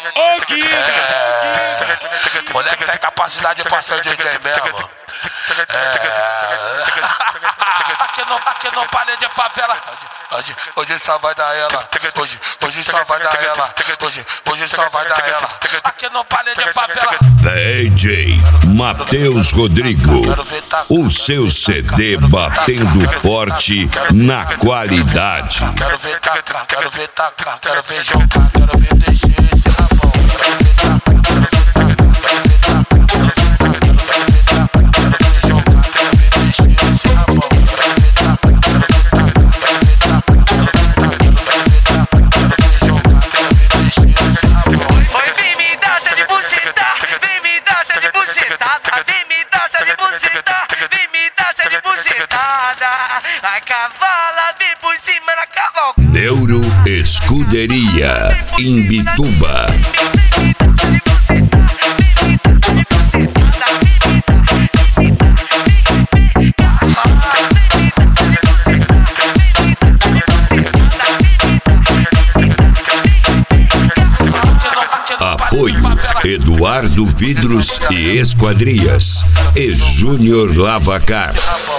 Ô Guida, moleque tem capacidade pra ser DJ mesmo. Aqui no palha de favela. Hoje só vai dar ela. Hoje só vai dar ela. Hoje só vai dar ela. Aqui no palha de favela. DJ Matheus Rodrigo, o seu CD batendo forte na qualidade. Quero ver tacar, quero ver tacar, quero ver jogar, quero ver deixar esse rabão. A cavala vem por cima da cavalgada. Neuro Escuderia, Imbituba. Apoio Eduardo Vidros e Esquadrias e Júnior Lavacar.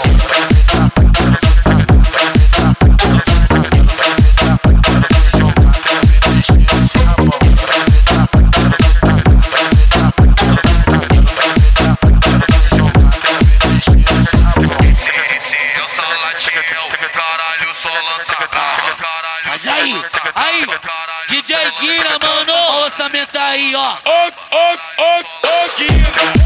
Mas aí, DJ Guina, mano, orçamento aí, ó. ô Guida.